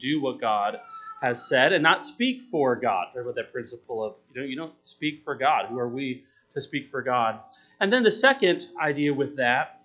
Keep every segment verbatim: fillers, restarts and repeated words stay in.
do what God has said and not speak for God. Talk about that principle of, you know, you don't speak for God. Who are we to speak for God? And then the second idea with that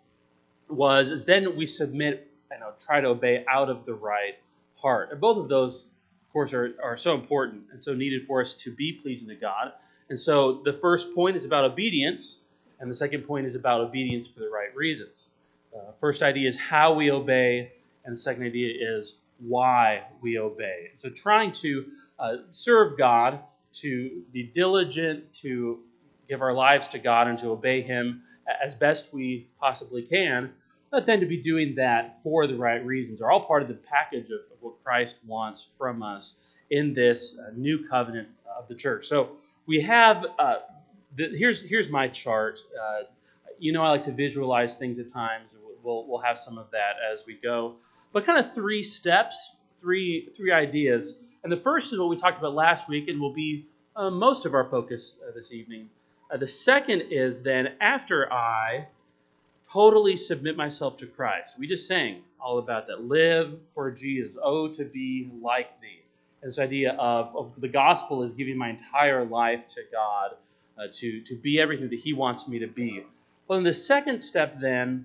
was is then we submit and you know, try to obey out of the right heart. And both of those, of course, are, are so important and so needed for us to be pleasing to God. And so the first point is about obedience, and the second point is about obedience for the right reasons. Uh, first idea is how we obey, and the second idea is why we obey. So trying to uh, serve God, to be diligent, to give our lives to God and to obey Him as best we possibly can, but then to be doing that for the right reasons are all part of the package of, of what Christ wants from us in this uh, new covenant of the church. So we have, uh, the, here's here's my chart. Uh, you know I like to visualize things at times. We'll, we'll have some of that as we go. But kind of three steps, three three ideas. And the first is what we talked about last week and will be uh, most of our focus uh, this evening. Uh, the second is then after I totally submit myself to Christ. We just sang all about that. Live for Jesus. Oh, to be like thee. And this idea of, of the gospel is giving my entire life to God uh, to, to be everything that He wants me to be. Well, and the second step then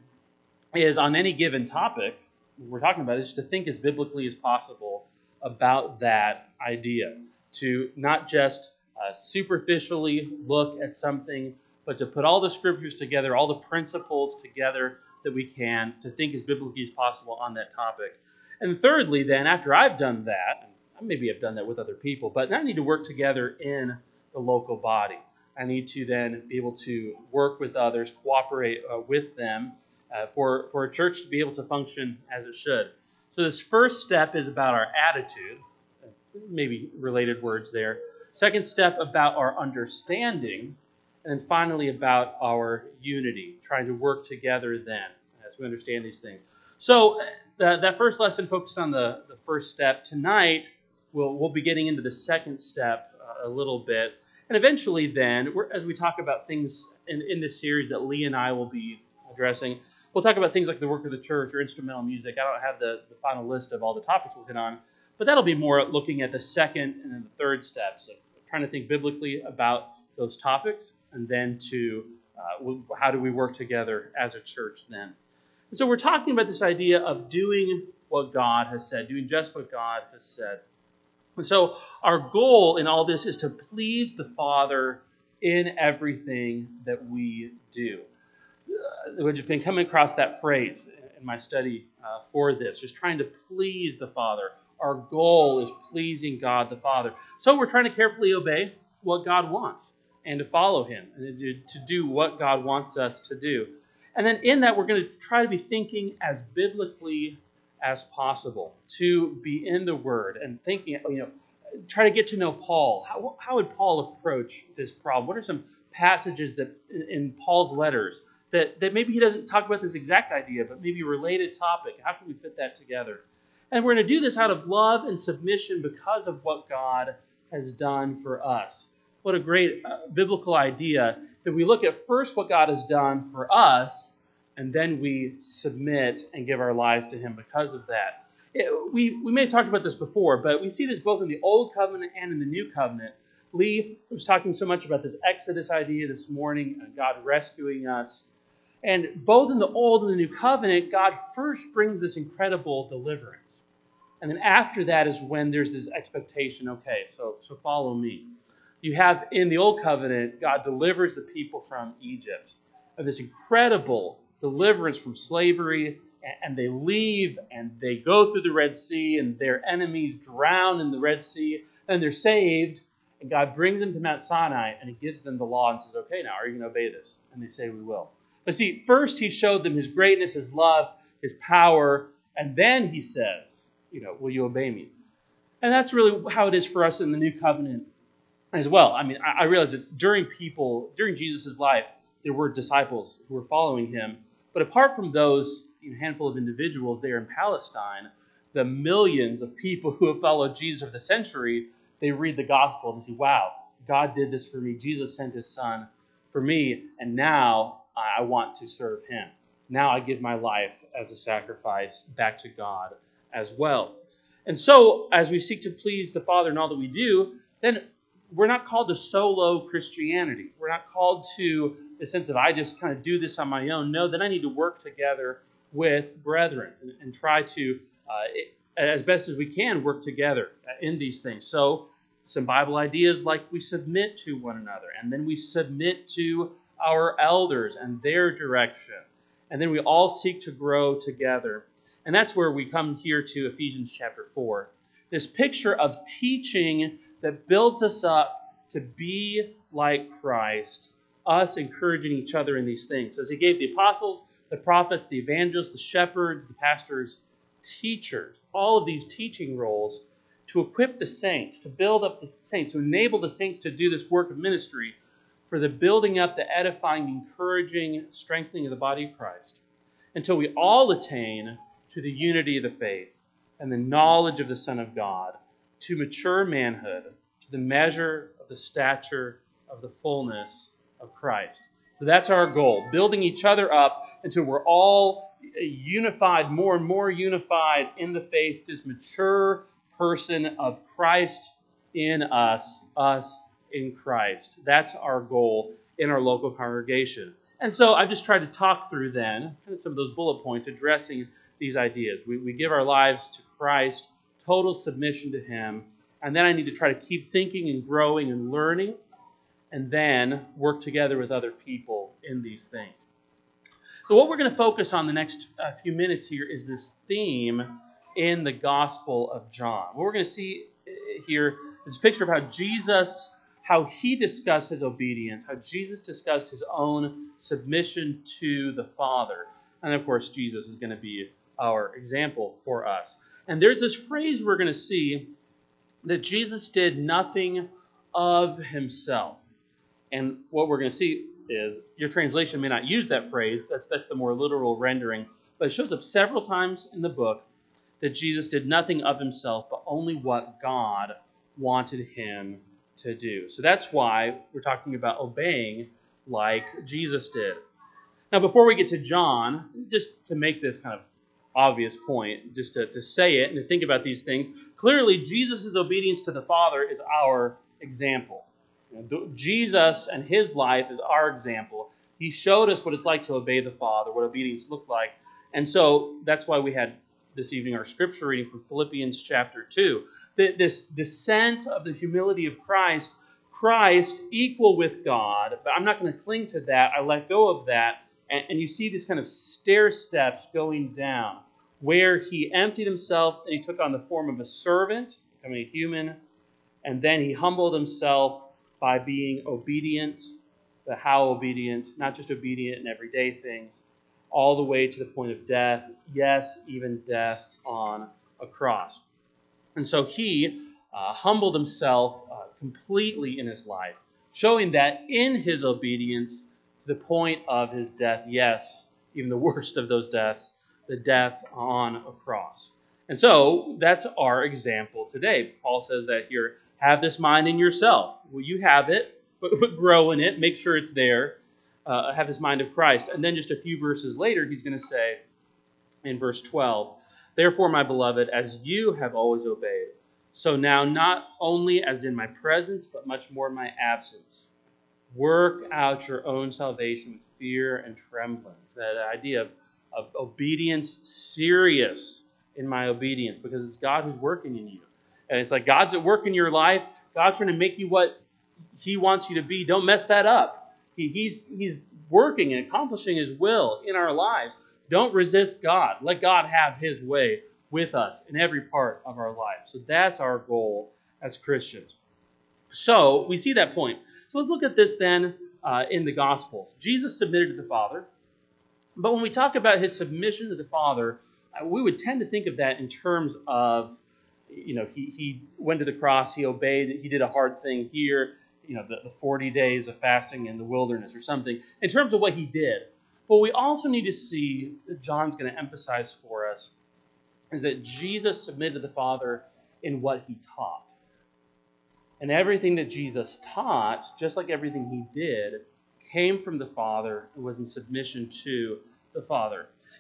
is on any given topic we're talking about is to think as biblically as possible about that idea. To not just uh, superficially look at something, but to put all the scriptures together, all the principles together that we can, to think as biblically as possible on that topic. And thirdly, then, after I've done that, and maybe I've done that with other people, but I need to work together in the local body. I need to then be able to work with others, cooperate uh, with them, Uh, for, for a church to be able to function as it should. So this first step is about our attitude, maybe related words there. Second step about our understanding, and then finally about our unity, trying to work together then as we understand these things. So uh, that first lesson focused on the, the first step. Tonight, we'll, we'll be getting into the second step uh, a little bit. And eventually then, we're, as we talk about things in, in this series that Lee and I will be addressing, we'll talk about things like the work of the church or instrumental music. I don't have the, the final list of all the topics we'll hit on, but that'll be more looking at the second and then the third steps of trying to think biblically about those topics, and then to uh, how do we work together as a church then. And so we're talking about this idea of doing what God has said, doing just what God has said. And so our goal in all this is to please the Father in everything that we do. I've just been coming across that phrase in my study uh, for this, just trying to please the Father. Our goal is pleasing God the Father. So we're trying to carefully obey what God wants and to follow Him and to do what God wants us to do. And then in that, we're going to try to be thinking as biblically as possible, to be in the Word and thinking, you know, try to get to know Paul. How, how would Paul approach this problem? What are some passages that in, in Paul's letters That, that maybe he doesn't talk about this exact idea, but maybe a related topic? How can we fit that together? And we're going to do this out of love and submission because of what God has done for us. What a great uh, biblical idea that we look at first what God has done for us, and then we submit and give our lives to Him because of that. It, we, we may have talked about this before, but we see this both in the Old Covenant and in the New Covenant. Lee was talking so much about this Exodus idea this morning, God rescuing us. And both in the Old and the New Covenant, God first brings this incredible deliverance. And then after that is when there's this expectation, okay, so, so follow me. You have in the Old Covenant, God delivers the people from Egypt. Of this incredible deliverance from slavery, and they leave and they go through the Red Sea, and their enemies drown in the Red Sea, and they're saved. And God brings them to Mount Sinai, and He gives them the law and says, okay, now are you going to obey this? And they say, we will. But see, first He showed them His greatness, His love, His power, and then He says, you know, will you obey me? And that's really how it is for us in the New Covenant as well. I mean, I, I realize that during people, during Jesus' life, there were disciples who were following Him. But apart from those you know, handful of individuals there in Palestine, the millions of people who have followed Jesus over the century, they read the gospel and say, wow, God did this for me. Jesus sent His Son for me, and now I want to serve Him. Now I give my life as a sacrifice back to God as well. And so, as we seek to please the Father in all that we do, then we're not called to solo Christianity. We're not called to the sense of, I just kind of do this on my own. No, then I need to work together with brethren and, and try to, uh, as best as we can, work together in these things. So, some Bible ideas like we submit to one another, and then we submit to our elders and their direction. And then we all seek to grow together. And that's where we come here to Ephesians chapter four. This picture of teaching that builds us up to be like Christ, us encouraging each other in these things. As he gave the apostles, the prophets, the evangelists, the shepherds, the pastors, teachers, all of these teaching roles to equip the saints, to build up the saints, to enable the saints to do this work of ministry for the building up, the edifying, encouraging, strengthening of the body of Christ, until we all attain to the unity of the faith and the knowledge of the Son of God, to mature manhood, to the measure of the stature of the fullness of Christ. So that's our goal, building each other up until we're all unified, more and more unified in the faith, this mature person of Christ in us, us in Christ. That's our goal in our local congregation. And so I've just tried to talk through then kind of some of those bullet points addressing these ideas. We, we give our lives to Christ, total submission to Him, and then I need to try to keep thinking and growing and learning, and then work together with other people in these things. So what we're going to focus on the next uh, few minutes here is this theme in the Gospel of John. What we're going to see here is a picture of how Jesus, how He discussed His obedience, how Jesus discussed His own submission to the Father. And of course, Jesus is going to be our example for us. And there's this phrase we're going to see that Jesus did nothing of Himself. And what we're going to see is, your translation may not use that phrase, that's, that's the more literal rendering, but it shows up several times in the book that Jesus did nothing of Himself, but only what God wanted Him to do. So that's why we're talking about obeying like Jesus did. Now, before we get to John, just to make this kind of obvious point, just to, to say it and to think about these things, clearly Jesus' obedience to the Father is our example. You know, Jesus and His life is our example. He showed us what it's like to obey the Father, what obedience looked like. And so that's why we had this evening our scripture reading from Philippians chapter two. This descent of the humility of Christ, Christ equal with God, but I'm not going to cling to that. I let go of that. And, and you see these kind of stair steps going down, where He emptied Himself and He took on the form of a servant, becoming a human, and then He humbled Himself by being obedient, but how obedient? Not just obedient in everyday things, all the way to the point of death, yes, even death on a cross. And so He uh, humbled Himself uh, completely in His life, showing that in His obedience to the point of His death, yes, even the worst of those deaths, the death on a cross. And so that's our example today. Paul says that here, have this mind in yourself. Well, you have it, but, but grow in it, make sure it's there. Uh, have this mind of Christ. And then just a few verses later, he's going to say in verse twelve, therefore, my beloved, as you have always obeyed, so now not only as in my presence, but much more in my absence, work out your own salvation with fear and trembling. That idea of, of obedience, serious in my obedience, because it's God who's working in you. And it's like God's at work in your life. God's trying to make you what He wants you to be. Don't mess that up. He, he's, he's working and accomplishing His will in our lives. Don't resist God. Let God have His way with us in every part of our life. So that's our goal as Christians. So we see that point. So let's look at this then uh, in the Gospels. Jesus submitted to the Father. But when we talk about His submission to the Father, uh, we would tend to think of that in terms of, you know, he, he went to the cross, He obeyed, He did a hard thing here, you know, the, the forty days of fasting in the wilderness or something, in terms of what He did. But we also need to see, that John's going to emphasize for us, is that Jesus submitted to the Father in what He taught. And everything that Jesus taught, just like everything He did, came from the Father and was in submission to the Father.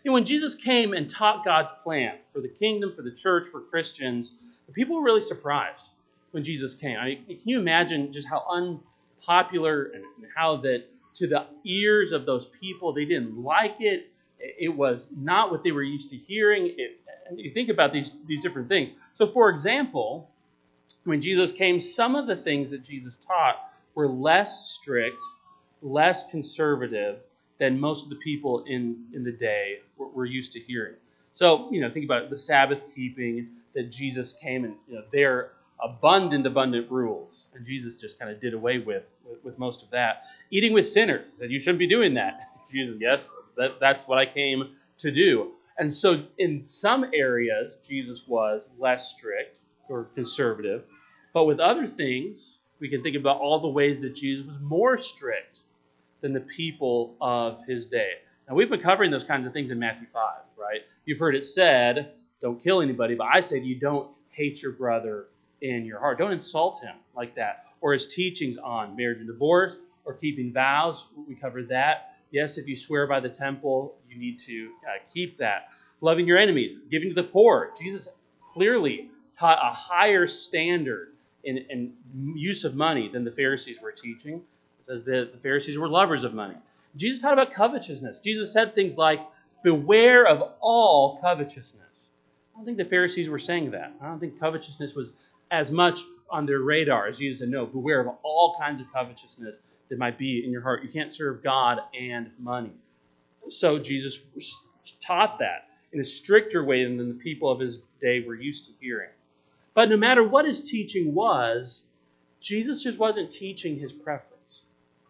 You know, when Jesus came and taught God's plan for the kingdom, for the church, for Christians, the people were really surprised when Jesus came. I mean, can you imagine just how unpopular and how that to the ears of those people, they didn't like it. It was not what they were used to hearing. It, and you think about these, these different things. So, for example, when Jesus came, some of the things that Jesus taught were less strict, less conservative than most of the people in, in the day were, were used to hearing. So, you know, think about the Sabbath keeping that Jesus came and, you know, they're abundant, abundant rules. And Jesus just kind of did away with, with, with most of that. Eating with sinners, said you shouldn't be doing that. Jesus, yes, that, that's what I came to do. And so in some areas, Jesus was less strict or conservative. But with other things, we can think about all the ways that Jesus was more strict than the people of his day. Now, we've been covering those kinds of things in Matthew five, right? You've heard it said, don't kill anybody, but I say to you, don't hate your brother in your heart. Don't insult him like that. Or his teachings on marriage and divorce or keeping vows, we covered that. Yes, if you swear by the temple, you need to uh, keep that. Loving your enemies, giving to the poor. Jesus clearly taught a higher standard in, in use of money than the Pharisees were teaching. It says that the Pharisees were lovers of money. Jesus taught about covetousness. Jesus said things like, beware of all covetousness. I don't think the Pharisees were saying that. I don't think covetousness was as much on their radar as Jesus said, no, beware of all kinds of covetousness that might be in your heart. You can't serve God and money. So Jesus taught that in a stricter way than the people of his day were used to hearing. But no matter what his teaching was, Jesus just wasn't teaching his preference.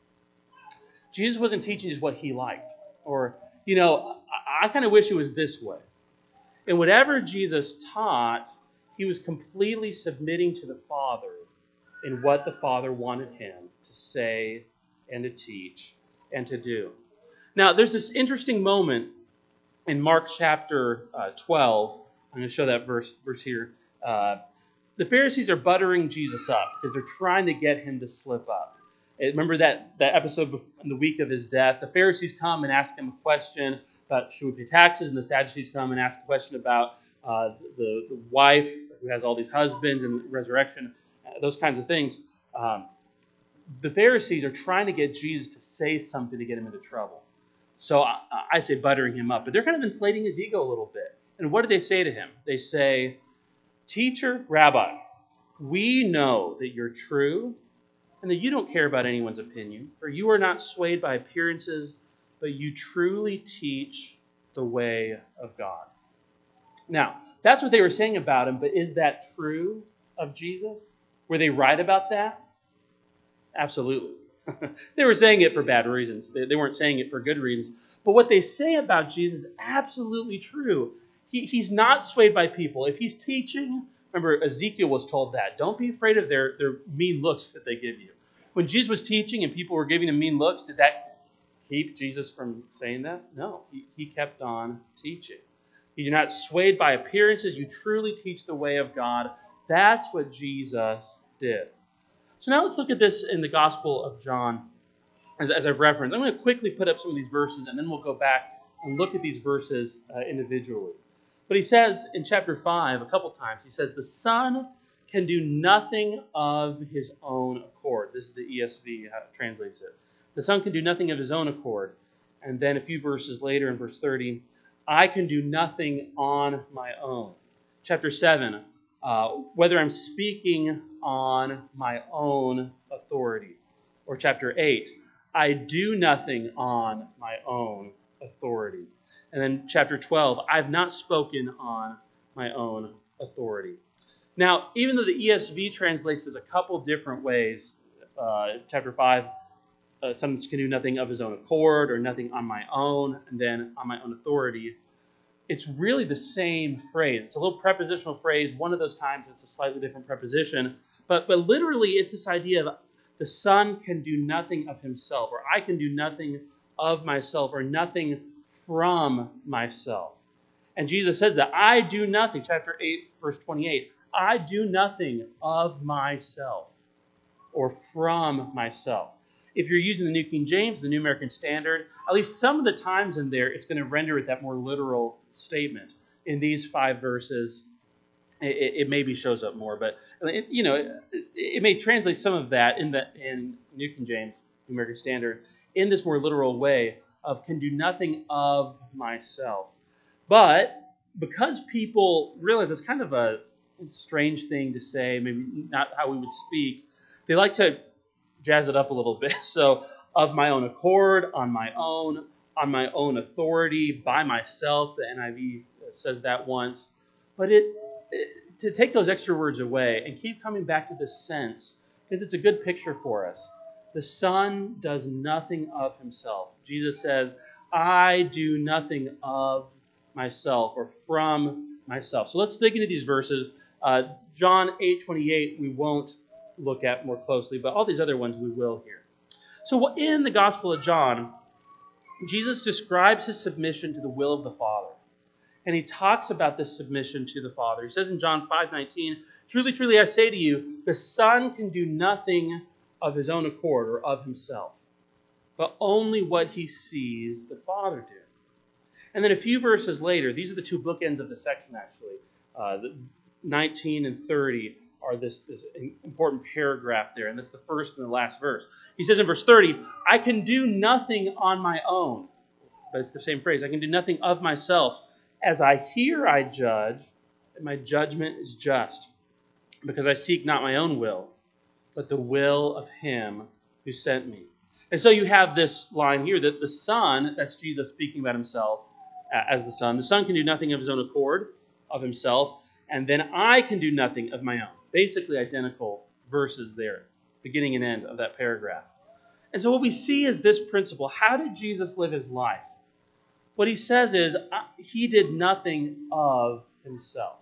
Jesus wasn't teaching just what he liked. Or, you know, I, I kind of wish it was this way. And whatever Jesus taught, he was completely submitting to the Father in what the Father wanted him to say and to teach and to do. Now, there's this interesting moment in Mark chapter uh, twelve. I'm going to show that verse, verse here. Uh, the Pharisees are buttering Jesus up because they're trying to get him to slip up. Remember that, that episode in the week of his death? The Pharisees come and ask him a question about should we pay taxes, and the Sadducees come and ask a question about uh, the, the wife who has all these husbands and resurrection, uh, those kinds of things. Um, the Pharisees are trying to get Jesus to say something to get him into trouble. So I, I say buttering him up, but they're kind of inflating his ego a little bit. And what do they say to him? They say, Teacher, Rabbi, we know that you're true and that you don't care about anyone's opinion, for you are not swayed by appearances, but you truly teach the way of God. Now, that's what they were saying about him, but is that true of Jesus? Were they right about that? Absolutely. They were saying it for bad reasons. They, they weren't saying it for good reasons. But what they say about Jesus is absolutely true. He, he's not swayed by people. If he's teaching, remember Ezekiel was told that. Don't be afraid of their, their mean looks that they give you. When Jesus was teaching and people were giving him mean looks, did that keep Jesus from saying that? No, he, he kept on teaching. You're not swayed by appearances. You truly teach the way of God. That's what Jesus did. So now let's look at this in the Gospel of John, as, as I've referenced. I'm going to quickly put up some of these verses, and then we'll go back and look at these verses uh, individually. But he says in chapter five, a couple times, he says, the Son can do nothing of his own accord. This is the E S V how it translates it. The Son can do nothing of his own accord. And then a few verses later in verse thirty, I can do nothing on my own. Chapter seven, uh, whether I'm speaking on my own authority. Or chapter eight, I do nothing on my own authority. And then chapter twelve, I've not spoken on my own authority. Now, even though the E S V translates this a couple different ways, uh, chapter five, uh, some can do nothing of his own accord or nothing on my own, and then on my own authority. It's really the same phrase. It's a little prepositional phrase. One of those times it's a slightly different preposition. But, but literally it's this idea of the Son can do nothing of himself, or I can do nothing of myself, or nothing from myself. And Jesus says that I do nothing. Chapter eight, verse twenty-eight. I do nothing of myself or from myself. If you're using the New King James, the New American Standard, at least some of the times in there, it's going to render it that more literal statement. In these five verses, it, it maybe shows up more, but it, you know, it, it may translate some of that in the in New King James, New American Standard, in this more literal way of can do nothing of myself. But because people realize it's kind of a strange thing to say, maybe not how we would speak, they like to jazz it up a little bit. So, of my own accord, on my own, on my own authority, by myself, the N I V says that once. But it, it to take those extra words away and keep coming back to this sense, because it's a good picture for us. The Son does nothing of himself. Jesus says, I do nothing of myself or from myself. So let's dig into these verses. Uh, John eight twenty-eight we won't look at more closely, but all these other ones we will here. So in the Gospel of John, Jesus describes his submission to the will of the Father. And he talks about this submission to the Father. He says in John five nineteen, truly, truly, I say to you, the Son can do nothing of his own accord or of himself, but only what he sees the Father do. And then a few verses later, these are the two bookends of the section actually, uh, the nineteen and thirty are this, this important paragraph there, and that's the first and the last verse. He says in verse thirty, I can do nothing on my own, but it's the same phrase, I can do nothing of myself. As I hear, I judge, and my judgment is just, because I seek not my own will, but the will of him who sent me. And so you have this line here that the Son, that's Jesus speaking about himself as the Son, the Son can do nothing of his own accord, of himself, and then I can do nothing of my own. Basically identical verses there, beginning and end of that paragraph. And so what we see is this principle. How did Jesus live his life? What he says is he did nothing of himself.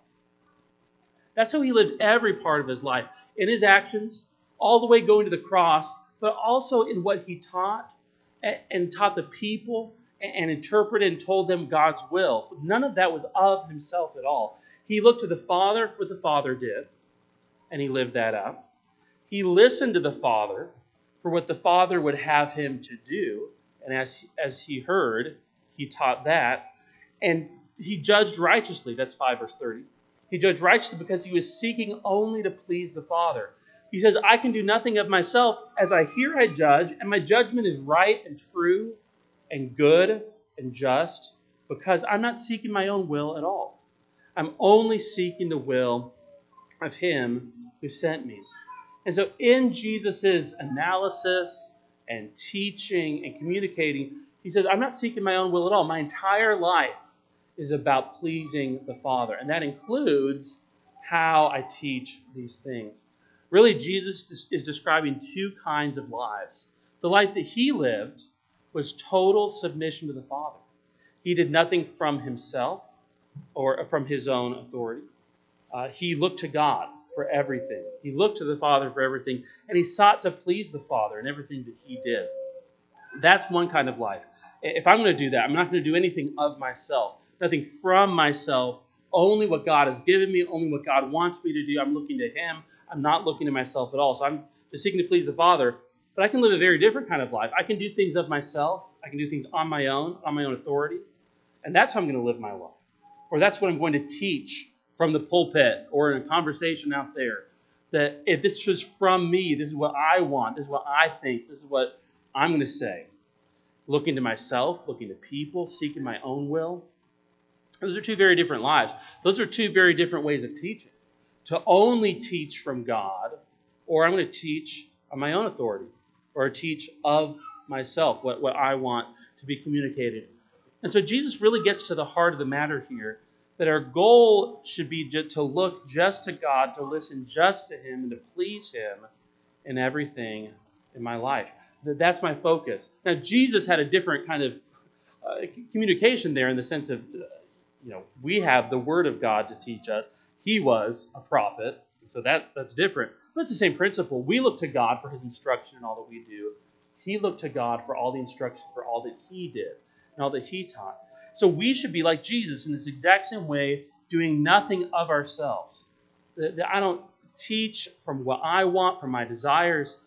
That's how he lived every part of his life. In his actions, all the way going to the cross, but also in what he taught and taught the people and interpreted and told them God's will. None of that was of himself at all. He looked to the Father for what the Father did, and he lived that up. He listened to the Father for what the Father would have him to do, and as, as he heard, he taught that. And he judged righteously. That's five verse thirty. He judged righteously because he was seeking only to please the Father. He says, I can do nothing of myself. As I hear, I judge, and my judgment is right and true and good and just because I'm not seeking my own will at all. I'm only seeking the will of him who sent me. And so in Jesus' analysis and teaching and communicating, he says, I'm not seeking my own will at all. My entire life is about pleasing the Father. And that includes how I teach these things. Really, Jesus is describing two kinds of lives. The life that he lived was total submission to the Father. He did nothing from himself or from his own authority. Uh, he looked to God for everything. He looked to the Father for everything, and he sought to please the Father in everything that he did. That's one kind of life. If I'm going to do that, I'm not going to do anything of myself, nothing from myself, only what God has given me, only what God wants me to do. I'm looking to him. I'm not looking to myself at all. So I'm just seeking to please the Father. But I can live a very different kind of life. I can do things of myself. I can do things on my own, on my own authority. And that's how I'm going to live my life. Or that's what I'm going to teach from the pulpit or in a conversation out there. That if this was from me, this is what I want, this is what I think, this is what I'm going to say. Looking to myself, looking to people, seeking my own will. Those are two very different lives. Those are two very different ways of teaching. To only teach from God, or I'm going to teach on my own authority, or teach of myself, what, what I want to be communicated. And so Jesus really gets to the heart of the matter here, that our goal should be to look just to God, to listen just to him, and to please him in everything in my life. That's my focus. Now, Jesus had a different kind of uh, communication there in the sense of, uh, you know, we have the Word of God to teach us. He was a prophet, so that, that's different. But it's the same principle. We look to God for his instruction in all that we do. He looked to God for all the instruction, for all that he did, and all that he taught. So we should be like Jesus in this exact same way, doing nothing of ourselves. I don't teach from what I want, from my desires.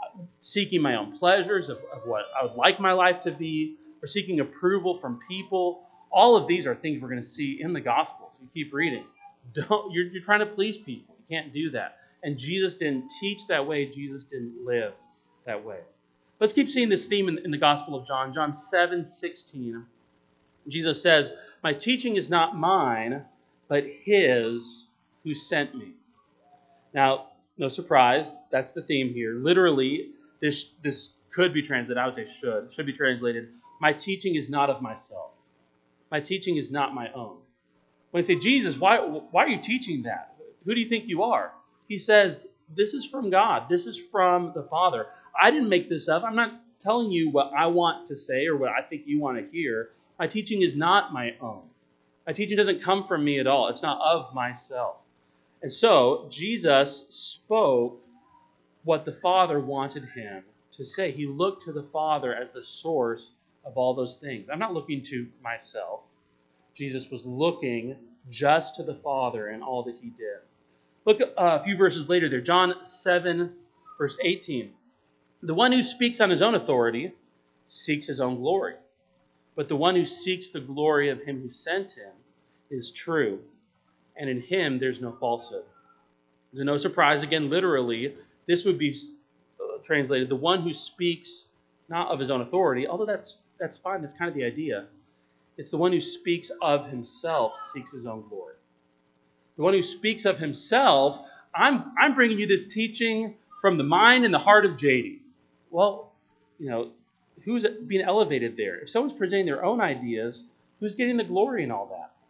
seeking my own pleasures of, of what I would like my life to be, or seeking approval from people. All of these are things we're going to see in the Gospels. You keep reading. Don't you're, you're trying to please people. You can't do that. And Jesus didn't teach that way. Jesus didn't live that way. Let's keep seeing this theme in, in the Gospel of John. John seven sixteen. Jesus says, "My teaching is not mine, but His who sent me." Now, no surprise, that's the theme here. Literally, this this could be translated, I would say should, should be translated, "My teaching is not of myself. My teaching is not my own." When I say, "Jesus, why, why are you teaching that? Who do you think you are?" He says, this is from God. This is from the Father. I didn't make this up. I'm not telling you what I want to say or what I think you want to hear. My teaching is not my own. My teaching doesn't come from me at all. It's not of myself. And so, Jesus spoke what the Father wanted him to say. He looked to the Father as the source of all those things. I'm not looking to myself. Jesus was looking just to the Father and all that he did. Look uh, a few verses later there. John seven, verse eighteen. "The one who speaks on his own authority seeks his own glory. But the one who seeks the glory of him who sent him is true. And in him there's no falsehood." There's no surprise. Again, literally, this would be translated, the one who speaks not of his own authority, although that's that's fine. That's kind of the idea. It's the one who speaks of himself seeks his own glory. The one who speaks of himself, I'm I'm bringing you this teaching from the mind and the heart of J D. Well, you know, who's being elevated there? If someone's presenting their own ideas, who's getting the glory in all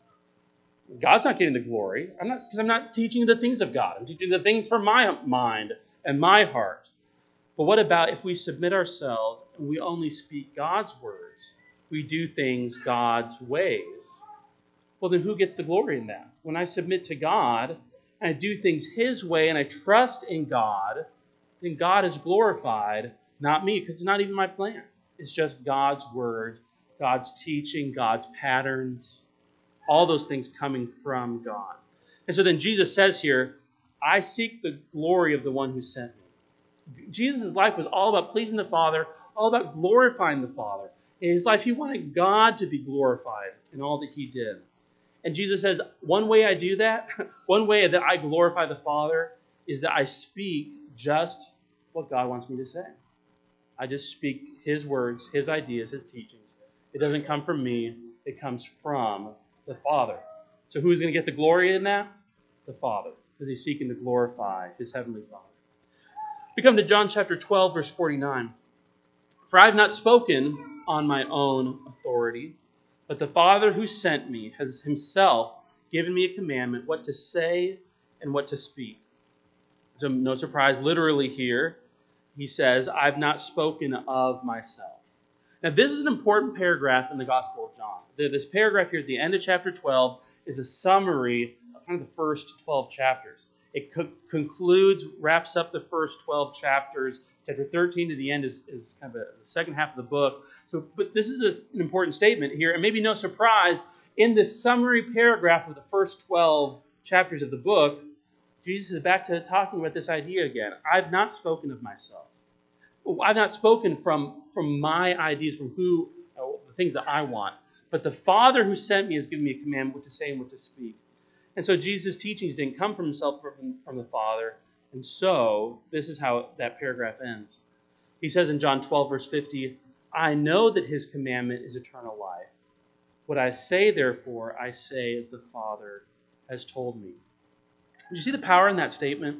that? God's not getting the glory. I'm not, because I'm not teaching the things of God. I'm teaching the things from my mind and my heart. But what about if we submit ourselves and we only speak God's words? We do things God's ways. Well, then who gets the glory in that? When I submit to God and I do things His way and I trust in God, then God is glorified, not me, because it's not even my plan. It's just God's words, God's teaching, God's patterns, all those things coming from God. And so then Jesus says here, "I seek the glory of the one who sent me." Jesus' life was all about pleasing the Father, all about glorifying the Father. In his life, he wanted God to be glorified in all that he did. And Jesus says, one way I do that, one way that I glorify the Father, is that I speak just what God wants me to say. I just speak His words, His ideas, His teachings. It doesn't come from me. It comes from the Father. So who's going to get the glory in that? The Father, because He's seeking to glorify His Heavenly Father. We come to John chapter twelve, verse forty-nine. "For I have not spoken on my own authority, but the Father who sent me has Himself given me a commandment what to say and what to speak." So no surprise, literally here, he says, "I've not spoken of myself." Now this is an important paragraph in the Gospel of John. This paragraph here at the end of chapter twelve is a summary of kind of the first twelve chapters. It co- concludes, wraps up the first twelve chapters. Chapter thirteen to the end is, is kind of a, the second half of the book. So, but this is a, an important statement here, and maybe no surprise, in this summary paragraph of the first twelve chapters of the book, Jesus is back to talking about this idea again. I've not spoken of myself. I've not spoken from, from my ideas, from who, uh, the things that I want. But the Father who sent me has given me a commandment what to say and what to speak. And so Jesus' teachings didn't come from himself, but from, from the Father. And so this is how that paragraph ends. He says in John twelve, verse fifty, "I know that His commandment is eternal life. What I say, therefore, I say as the Father has told me." Did you see the power in that statement?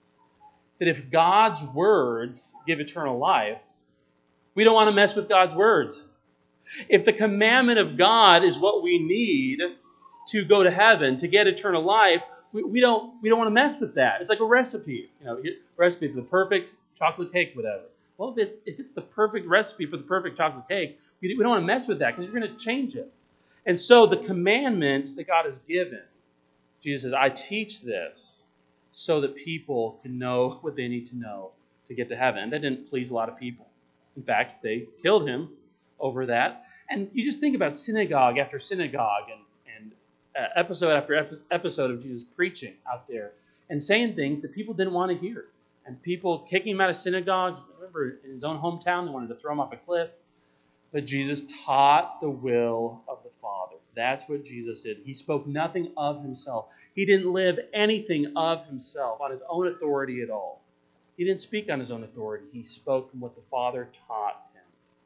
That if God's words give eternal life, we don't want to mess with God's words. If the commandment of God is what we need to go to heaven, to get eternal life, we, we don't we don't want to mess with that. It's like a recipe, you know, recipe for the perfect chocolate cake, whatever. Well, if it's if it's the perfect recipe for the perfect chocolate cake, we, we don't want to mess with that because we're going to change it. And so the commandment that God has given, Jesus says, "I teach this so that people can know what they need to know to get to heaven." And that didn't please a lot of people. In fact, they killed him over that. And you just think about synagogue after synagogue and, and uh, episode after ep- episode of Jesus preaching out there and saying things that people didn't want to hear. and people kicking him out of synagogues. Remember, in his own hometown, they wanted to throw him off a cliff. But Jesus taught the will of the Father. That's what Jesus did. He spoke nothing of himself. He didn't live anything of himself on his own authority at all. He didn't speak on his own authority. He spoke from what the Father taught him.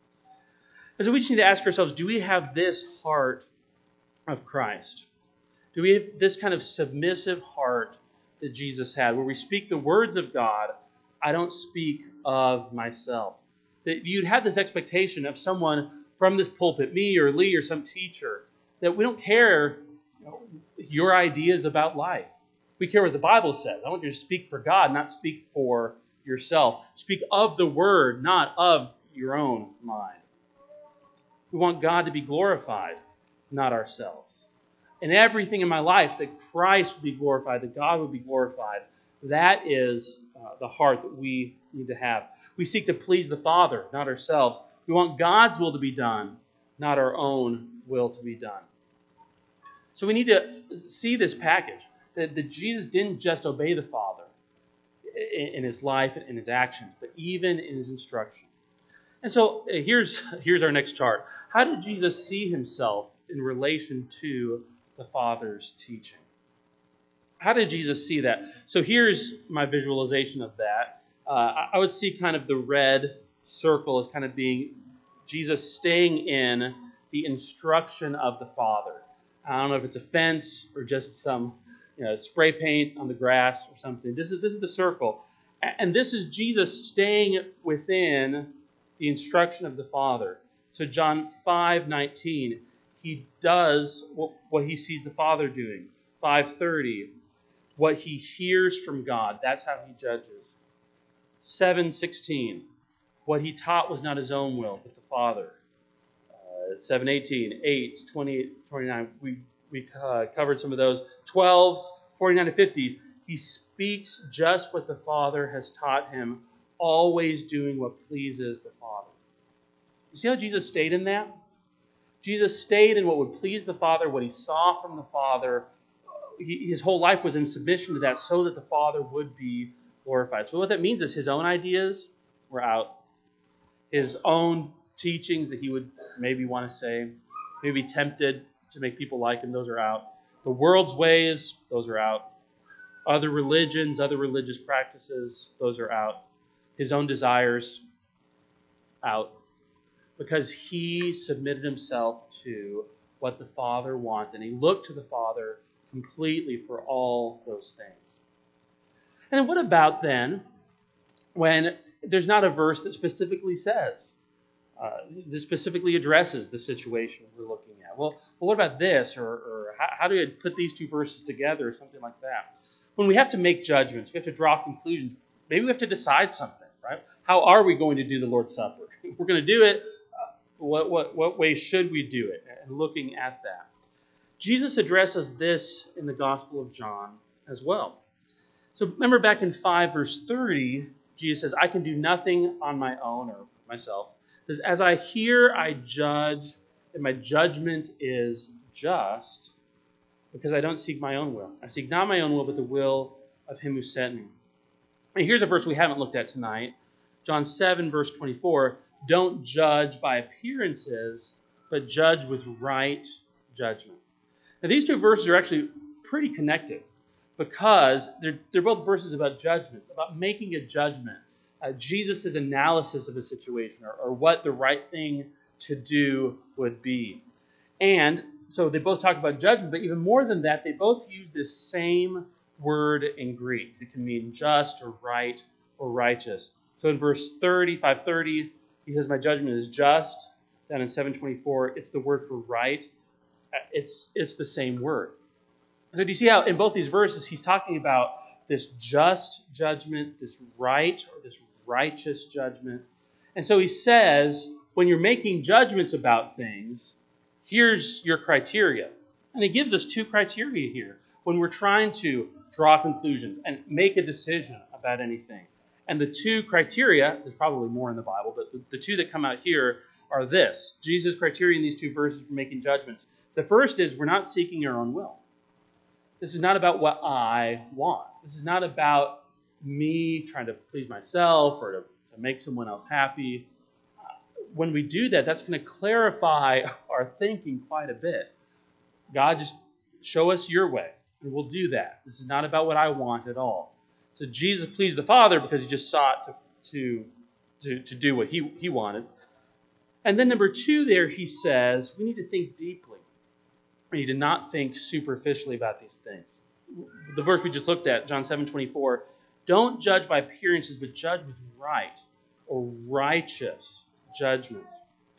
And so we just need to ask ourselves, do we have this heart of Christ? Do we have this kind of submissive heart that Jesus had, where we speak the words of God, I don't speak of myself? That you'd have this expectation of someone from this pulpit, me or Lee or some teacher, that we don't care you know, your ideas about life. We care what the Bible says. I want you to speak for God, not speak for yourself. Speak of the Word, not of your own mind. We want God to be glorified, not ourselves. In everything in my life, that Christ would be glorified, that God would be glorified. That is uh, the heart that we need to have. We seek to please the Father, not ourselves. We want God's will to be done, not our own will to be done. So we need to see this package, that, that Jesus didn't just obey the Father in, in his life and in his actions, but even in his instruction. And so here's, here's our next chart. How did Jesus see himself in relation to the Father's teaching? How did Jesus see that? So here's my visualization of that. Uh, I would see kind of the red circle as kind of being Jesus staying in the instruction of the Father. I don't know if it's a fence or just some you know, spray paint on the grass or something. This is this is the circle. And this is Jesus staying within the instruction of the Father. So John five nineteen, he does what, what he sees the Father doing. five thirty, what he hears from God, that's how he judges. seven sixteen, what he taught was not his own will, but the Father. Uh, seven eighteen, eight twenty-eight, twenty-nine, we, we uh, covered some of those. twelve forty-nine to fifty, he speaks just what the Father has taught him, always doing what pleases the Father. You see how Jesus stayed in that? Jesus stayed in what would please the Father, what he saw from the Father. He, his whole life was in submission to that so that the Father would be glorified. So what that means is his own ideas were out. His own teachings that he would maybe want to say, maybe tempted to make people like him, those are out. The world's ways, those are out. Other religions, other religious practices, those are out. His own desires, out. Because he submitted himself to what the Father wants, and he looked to the Father completely for all those things. And what about then when there's not a verse that specifically says, uh, that specifically addresses the situation we're looking at? Well, well what about this? Or, or how, how do I put these two verses together or something like that? When we have to make judgments, we have to draw conclusions, maybe we have to decide something, right? How are we going to do the Lord's Supper? If we're going to do it, uh, what, what, what way should we do it? And looking at that. Jesus addresses this in the Gospel of John as well. So remember back in five verse thirty, Jesus says, I can do nothing on my own or myself. He says, as I hear, I judge, and my judgment is just, because I don't seek my own will. I seek not my own will, but the will of him who sent me. And here's a verse we haven't looked at tonight. John seven verse twenty-four, don't judge by appearances, but judge with right judgment. Now these two verses are actually pretty connected, because they're, they're both verses about judgment, about making a judgment. Uh, Jesus' analysis of a situation, or, or what the right thing to do would be. And so they both talk about judgment, but even more than that, they both use this same word in Greek. It can mean just or right or righteous. So in verse thirty, five thirty, he says, my judgment is just. Then in seven twenty-four, it's the word for right. It's, it's the same word. So do you see how in both these verses he's talking about this just judgment, this right or this righteous judgment? And so he says, when you're making judgments about things, here's your criteria. And he gives us two criteria here when we're trying to draw conclusions and make a decision about anything. And the two criteria, there's probably more in the Bible, but the, the two that come out here are this. Jesus' criteria in these two verses for making judgments. The first is we're not seeking our own will. This is not about what I want. This is not about me trying to please myself or to, to make someone else happy. When we do that, that's going to clarify our thinking quite a bit. God, just show us your way, and we'll do that. This is not about what I want at all. So Jesus pleased the Father because he just sought to to to, to do what he, he wanted. And then number two there, he says, we need to think deeply. We need to not think superficially about these things. The verse we just looked at, John seven twenty-four, don't judge by appearances, but judge with right or righteous judgments.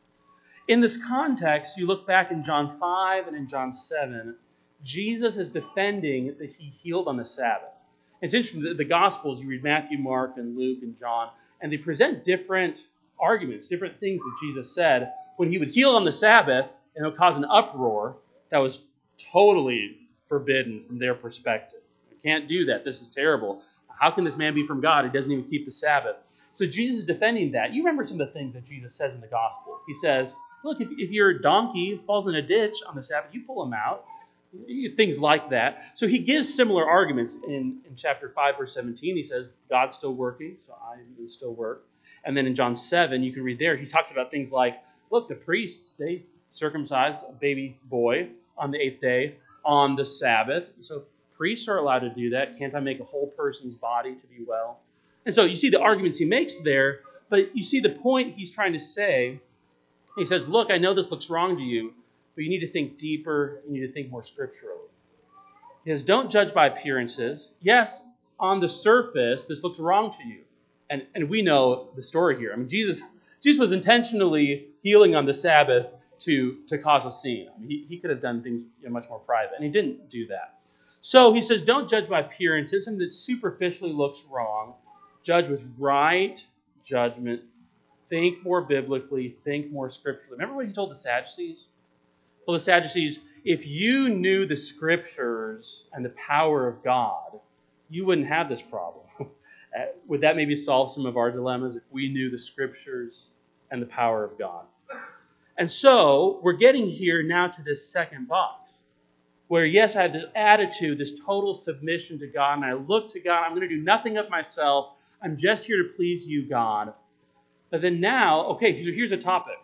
In this context, you look back in John five and in John seven, Jesus is defending that he healed on the Sabbath. It's interesting that the Gospels, you read Matthew, Mark, and Luke, and John, and they present different arguments, different things that Jesus said when he would heal on the Sabbath, and it would cause an uproar that was totally forbidden from their perspective. You can't do that. This is terrible. How can this man be from God? He doesn't even keep the Sabbath. So Jesus is defending that. You remember some of the things that Jesus says in the Gospel. He says, look, if, if your donkey falls in a ditch on the Sabbath, you pull him out. Things like that. So he gives similar arguments in, in chapter five, verse seventeen. He says, God's still working, so I will still work. And then in John seven, you can read there, he talks about things like, look, the priests, they circumcise a baby boy on the eighth day on the Sabbath. So priests are allowed to do that. Can't I make a whole person's body to be well? And so you see the arguments he makes there, but you see the point he's trying to say. He says, look, I know this looks wrong to you, but you need to think deeper. You need to think more scripturally. He says, don't judge by appearances. Yes, on the surface, this looks wrong to you. And, and we know the story here. I mean, Jesus, Jesus was intentionally healing on the Sabbath to, to cause a scene. I mean, he, he could have done things you know, much more private, and he didn't do that. So he says, don't judge by appearances, something that superficially looks wrong. Judge with right judgment. Think more biblically. Think more scripturally. Remember what he told the Sadducees? Well, the Sadducees, if you knew the scriptures and the power of God, you wouldn't have this problem. Would that maybe solve some of our dilemmas if we knew the scriptures and the power of God? And so we're getting here now to this second box where, yes, I have this attitude, this total submission to God, and I look to God. I'm going to do nothing of myself. I'm just here to please you, God. But then now, okay, here's a topic.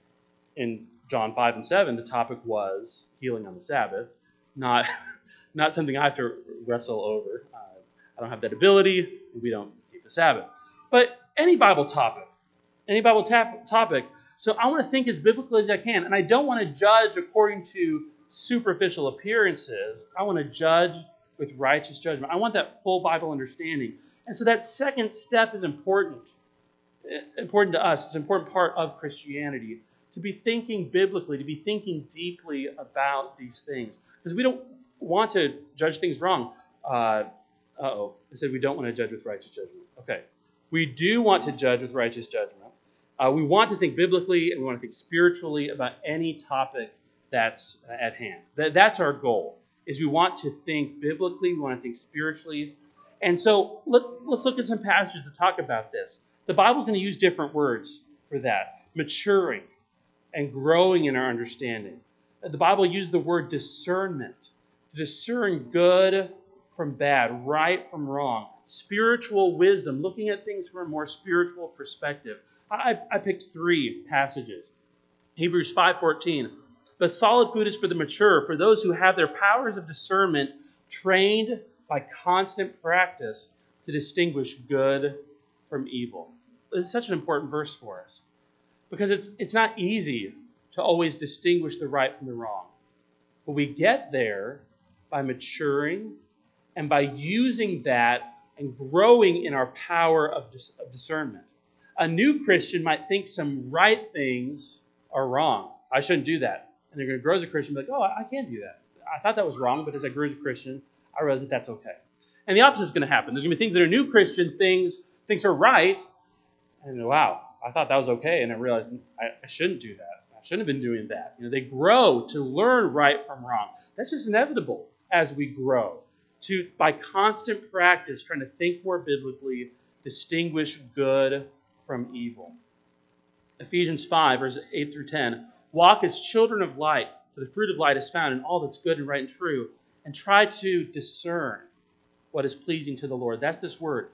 In John five and seven, the topic was healing on the Sabbath, not, not something I have to wrestle over. Uh, I don't have that ability. We don't keep the Sabbath. But any Bible topic, any Bible tap- topic. So I want to think as biblically as I can. And I don't want to judge according to superficial appearances. I want to judge with righteous judgment. I want that full Bible understanding. And so that second step is important. Important to us. It's an important part of Christianity. To be thinking biblically, to be thinking deeply about these things. Because we don't want to judge things wrong. Uh, uh-oh. I said we don't want to judge with righteous judgment. Okay. We do want to judge with righteous judgment. Uh, we want to think biblically and we want to think spiritually about any topic that's at hand. That, that's our goal, is we want to think biblically, we want to think spiritually. And so let, let's look at some passages to talk about this. The Bible's going to use different words for that. Maturing and growing in our understanding. The Bible uses the word discernment. To discern good from bad, right from wrong. Spiritual wisdom, looking at things from a more spiritual perspective. I, I picked three passages. Hebrews five fourteen. But solid food is for the mature, for those who have their powers of discernment trained by constant practice to distinguish good from evil. This is such an important verse for us. Because it's it's not easy to always distinguish the right from the wrong. But we get there by maturing and by using that and growing in our power of, dis- of discernment. A new Christian might think some right things are wrong. I shouldn't do that. And they're going to grow as a Christian and be like, oh, I can't do that. I thought that was wrong, but as I grew as a Christian, I realized that that's okay. And the opposite is going to happen. There's going to be things that are new Christian things, things are right, and wow, I thought that was okay, and I realized I, I shouldn't do that. I shouldn't have been doing that. You know, they grow to learn right from wrong. That's just inevitable as we grow. To by constant practice, trying to think more biblically, distinguish good from evil. Ephesians five, verses eight through ten. Walk as children of light, for the fruit of light is found in all that's good and right and true, and try to discern what is pleasing to the Lord. That's this word.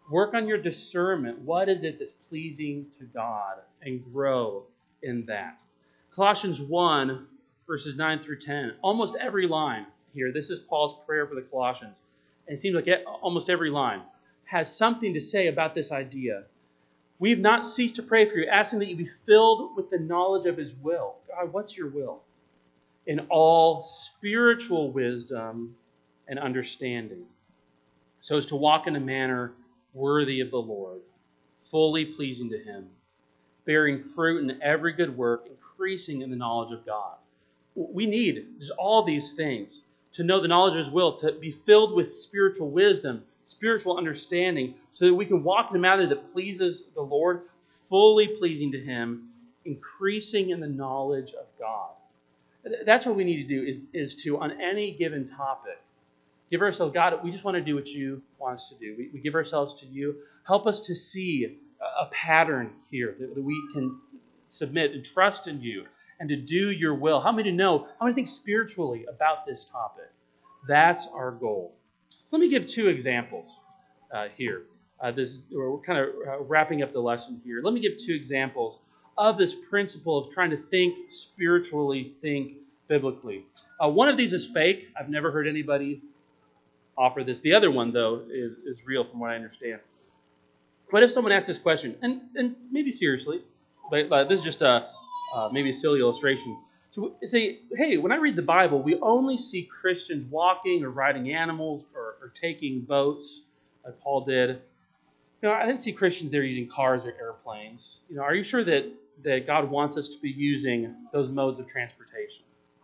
Work on your discernment. What is it that's pleasing to God? And grow in that. Colossians one, verses nine through ten. Almost every line here, this is Paul's prayer for the Colossians. And it seems like almost every line has something to say about this idea. We have not ceased to pray for you, asking that you be filled with the knowledge of His will. God, what's your will? In all spiritual wisdom and understanding, so as to walk in a manner worthy of the Lord, fully pleasing to Him, bearing fruit in every good work, increasing in the knowledge of God. We need just all these things to know the knowledge of His will, to be filled with spiritual wisdom, spiritual understanding, so that we can walk in a manner that pleases the Lord, fully pleasing to Him, increasing in the knowledge of God. That's what we need to do, is, is to, on any given topic, give ourselves, God, we just want to do what you want us to do. We, we give ourselves to you. Help us to see a, a pattern here that, that we can submit and trust in you and to do your will. How many know, how many think spiritually about this topic? That's our goal. So let me give two examples uh, here. Uh, this, we're kind of uh, wrapping up the lesson here. Let me give two examples of this principle of trying to think spiritually, think biblically. Uh, one of these is fake. I've never heard anybody offer this. The other one, though, is, is real from what I understand. What if someone asked this question, and, and maybe seriously, but, but this is just a uh, maybe a silly illustration. So say, hey, when I read the Bible, we only see Christians walking or riding animals or, or taking boats, like Paul did. You know, I didn't see Christians there using cars or airplanes. You know, are you sure that, that God wants us to be using those modes of transportation?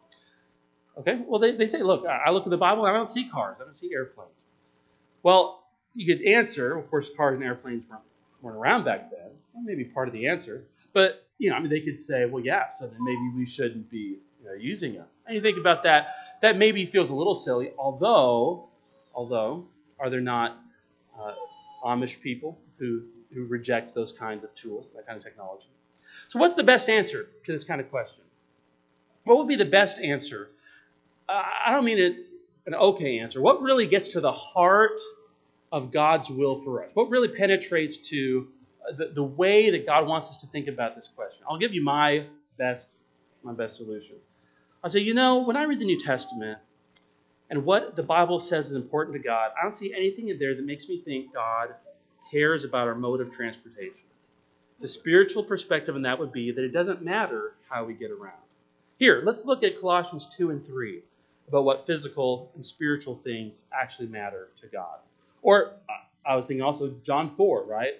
Okay, well, they, they say, look, I look at the Bible, and I don't see cars. I don't see airplanes. Well, you could answer, of course, cars and airplanes weren't, weren't around back then. That may be part of the answer. But, you know, I mean, they could say, well, yeah, so then maybe we shouldn't be you know, using them. And you think about that, that maybe feels a little silly, although, although, are there not uh, Amish people who, who reject those kinds of tools, that kind of technology? So what's the best answer to this kind of question? What would be the best answer? Uh, I don't mean it an okay answer. What really gets to the heart of God's will for us? What really penetrates to the, the way that God wants us to think about this question? I'll give you my best, my best solution. I'll say, you know, when I read the New Testament and what the Bible says is important to God, I don't see anything in there that makes me think God cares about our mode of transportation. The spiritual perspective on that would be that it doesn't matter how we get around. Here, let's look at Colossians two and three about what physical and spiritual things actually matter to God. Or I was thinking also John four, right?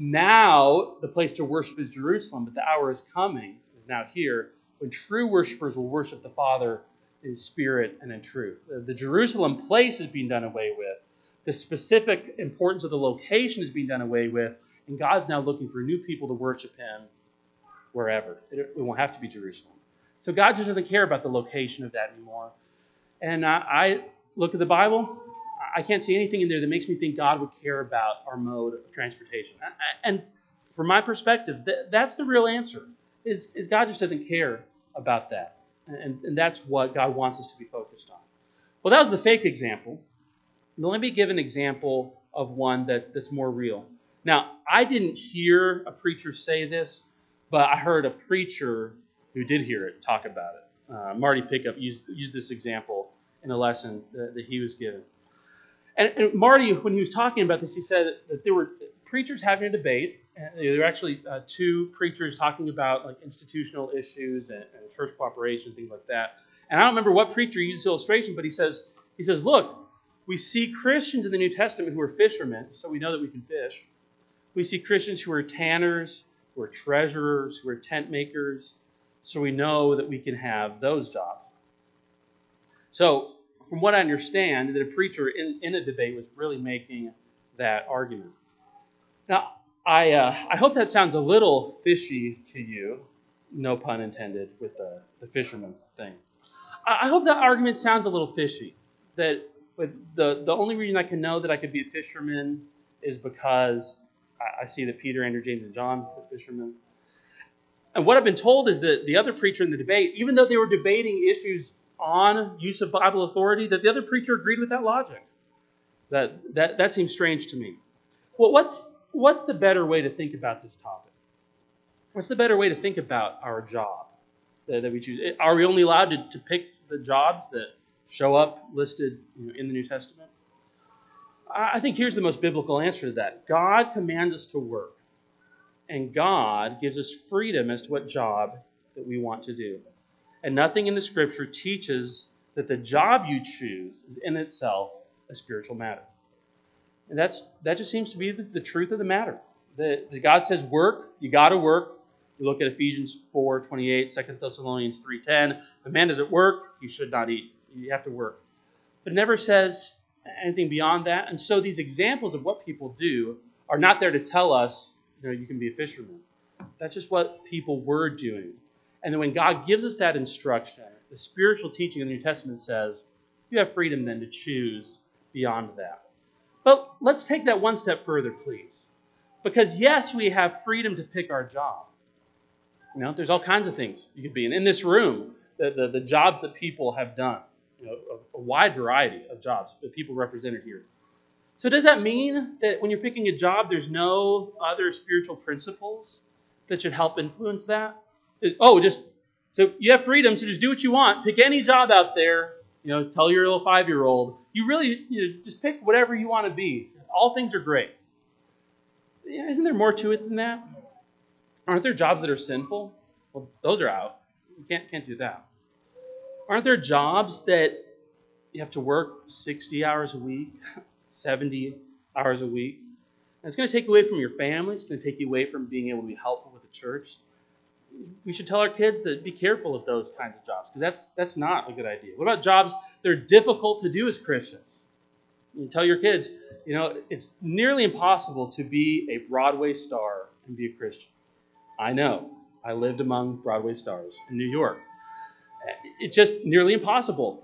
Now the place to worship is Jerusalem, but the hour is coming, is now here, when true worshipers will worship the Father in spirit and in truth. The, the Jerusalem place is being done away with. The specific importance of the location is being done away with, and God's now looking for new people to worship Him wherever. It, it won't have to be Jerusalem. So God just doesn't care about the location of that anymore. And I, I look at the Bible, I can't see anything in there that makes me think God would care about our mode of transportation. And from my perspective, that's the real answer, is, is God just doesn't care about that. And, and that's what God wants us to be focused on. Well, that was the fake example. Now, let me give an example of one that, that's more real. Now, I didn't hear a preacher say this, but I heard a preacher who did hear it talk about it. Uh, Marty Pickup used, used this example in a lesson that, that he was given. And, and Marty, when he was talking about this, he said that there were preachers having a debate. And there were actually uh, two preachers talking about like institutional issues and, and church cooperation, things like that. And I don't remember what preacher used this illustration, but he says, he says, look, we see Christians in the New Testament who are fishermen, so we know that we can fish. We see Christians who are tanners, who are treasurers, who are tent makers, so we know that we can have those jobs. So, from what I understand, that a preacher in, in a debate was really making that argument. Now, I uh, I hope that sounds a little fishy to you, no pun intended with the, the fisherman thing. I, I hope that argument sounds a little fishy. That but the, the only reason I can know that I could be a fisherman is because I, I see that Peter, Andrew, James, and John were fishermen. And what I've been told is that the other preacher in the debate, even though they were debating issues on use of Bible authority, that the other preacher agreed with that logic. That that, that seems strange to me. Well, what's what's the better way to think about this topic? What's the better way to think about our job that, that we choose? Are we only allowed to, to pick the jobs that show up listed, you know, in the New Testament? I think here's the most biblical answer to that. God commands us to work, and God gives us freedom as to what job that we want to do. And nothing in the Scripture teaches that the job you choose is in itself a spiritual matter. And that's that just seems to be the, the truth of the matter. That, that God says work, you got to work. You look at Ephesians four twenty-eight, Second Thessalonians three ten. If a man doesn't work, he should not eat. You have to work. But it never says anything beyond that. And so these examples of what people do are not there to tell us, you know, you can be a fisherman. That's just what people were doing. And then when God gives us that instruction, the spiritual teaching of the New Testament says, you have freedom then to choose beyond that. But let's take that one step further, please. Because yes, we have freedom to pick our job. You know, there's all kinds of things you could be in. In this room, the, the, the jobs that people have done, you know, a, a wide variety of jobs that people represented here. So does that mean that when you're picking a job, there's no other spiritual principles that should help influence that? Is, oh, just, so you have freedom, so just do what you want. Pick any job out there. You know, tell your little five-year-old, you really, you know, just pick whatever you want to be. All things are great. Isn't there more to it than that? Aren't there jobs that are sinful? Well, those are out. You can't, can't do that. Aren't there jobs that you have to work sixty hours a week, seventy hours a week? And it's going to take away from your family. It's going to take you away from being able to be helpful with the church. We should tell our kids that be careful of those kinds of jobs, because that's that's not a good idea. What about jobs that are difficult to do as Christians? You tell your kids, you know, it's nearly impossible to be a Broadway star and be a Christian. I know. I lived among Broadway stars in New York. It's just nearly impossible.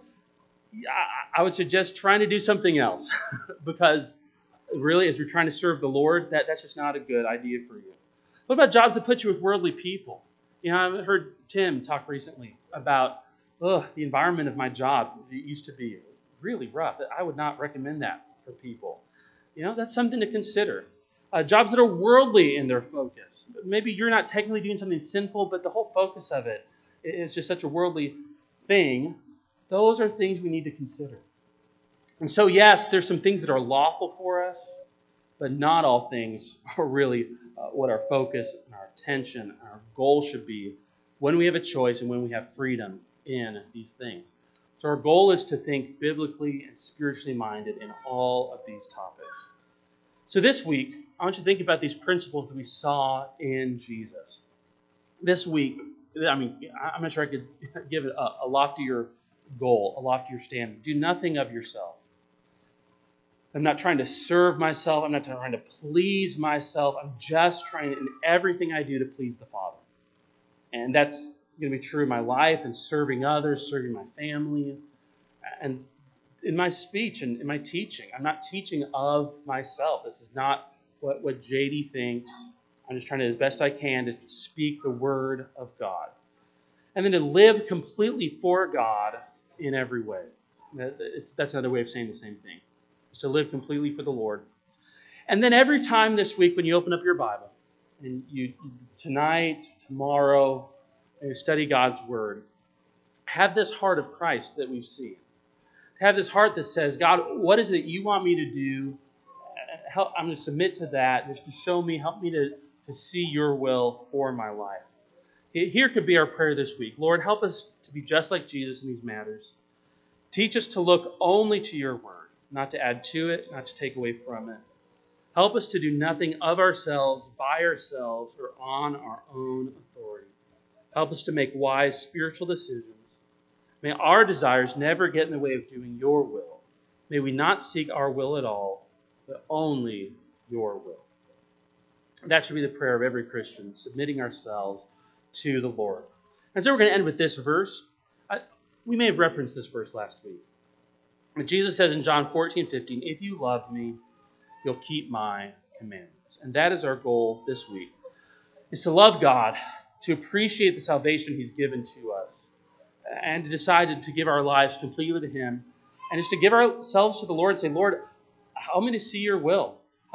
I would suggest trying to do something else, because really, as you're trying to serve the Lord, that, that's just not a good idea for you. What about jobs that put you with worldly people? You know, I heard Tim talk recently about ugh, the environment of my job. It used to be really rough. I would not recommend that for people. You know, that's something to consider. Uh, jobs that are worldly in their focus. Maybe you're not technically doing something sinful, but the whole focus of it is just such a worldly thing. Those are things we need to consider. And so, yes, there's some things that are lawful for us, but not all things are really uh, what our focus and our attention and our goal should be when we have a choice and when we have freedom in these things. So our goal is to think biblically and spiritually minded in all of these topics. So this week, I want you to think about these principles that we saw in Jesus. This week, I mean, I'm not sure I could give it a, a loftier goal, a loftier standard. Do nothing of yourself. I'm not trying to serve myself. I'm not trying to please myself. I'm just trying in everything I do to please the Father. And that's going to be true in my life and serving others, serving my family, and in my speech and in my teaching. I'm not teaching of myself. This is not what, what J D thinks. I'm just trying to, as best I can, to speak the Word of God. And then to live completely for God in every way. It's, that's another way of saying the same thing. It's to live completely for the Lord. And then every time this week when you open up your Bible, and you tonight, tomorrow, and you study God's Word, have this heart of Christ that we've seen. Have this heart that says, God, what is it you want me to do? Help, I'm going to submit to that. Just to show me, help me to, to see your will for my life. Here could be our prayer this week. Lord, help us to be just like Jesus in these matters. Teach us to look only to your word, not to add to it, not to take away from it. Help us to do nothing of ourselves, by ourselves, or on our own authority. Help us to make wise spiritual decisions. May our desires never get in the way of doing your will. May we not seek our will at all, but only your will. That should be the prayer of every Christian, submitting ourselves to the Lord. And so we're going to end with this verse. I, we may have referenced this verse last week. But Jesus says in John fourteen fifteen, if you love me, you'll keep my commandments. And that is our goal this week, is to love God, to appreciate the salvation he's given to us, and to decide to give our lives completely to him, and just to give ourselves to the Lord and say, Lord, help me to see your will.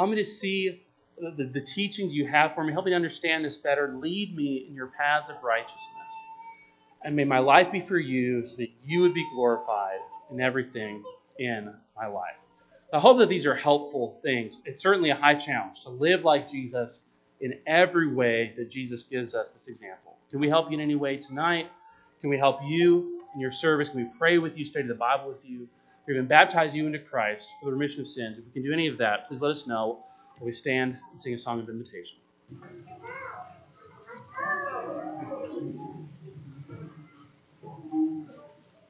Help me to see the, the, the teachings you have for me. Help me to understand this better. Lead me in your paths of righteousness. And may my life be for you so that you would be glorified in everything in my life. I hope that these are helpful things. It's certainly a high challenge to live like Jesus in every way that Jesus gives us this example. Can we help you in any way tonight? Can we help you in your service? Can we pray with you, study the Bible with you? Or even baptize you into Christ for the remission of sins? If we can do any of that, please let us know while we stand and sing a song of invitation.